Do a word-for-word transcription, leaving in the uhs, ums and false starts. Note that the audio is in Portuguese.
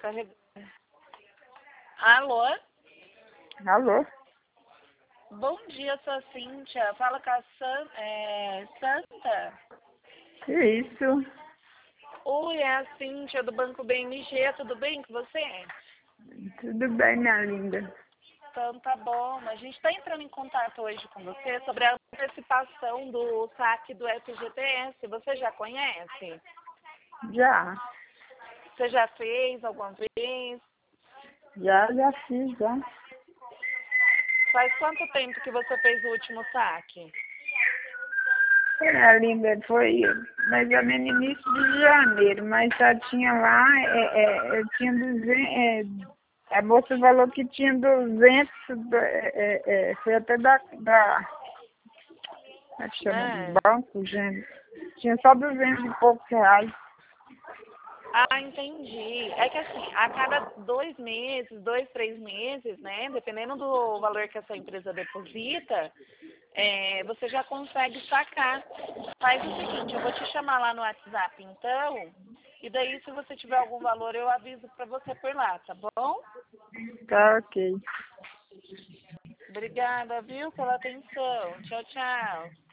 carregando. Alô? Alô? Bom dia, sou a Cíntia. Fala com a San, é, Santa. Que isso? Oi, é a Cíntia do Banco B M G. Tudo bem com você? Tudo bem, minha linda. Então tá bom. A gente está entrando em contato hoje com você sobre a antecipação do saque do F G T S. Você já conhece? Já. Você já fez alguma vez? Já, já fiz, já. Faz quanto tempo que você fez o último saque? É, minha linda, foi mais ou menos início de janeiro, mas já tinha lá, é, é, eu tinha duzentos, é, a moça falou que tinha duzentos, é, é, é, foi até da, da, como é que chama, É. do banco, gente. Tinha só duzentos e poucos reais. Ah, entendi. É que assim, a cada dois meses, dois, três meses, né? Dependendo do valor que a sua empresa deposita, é, você já consegue sacar. Faz o seguinte, eu vou te chamar lá no WhatsApp então, e daí se você tiver algum valor eu aviso pra você por lá, tá bom? Tá ok. Obrigada, viu, pela atenção. Tchau, tchau.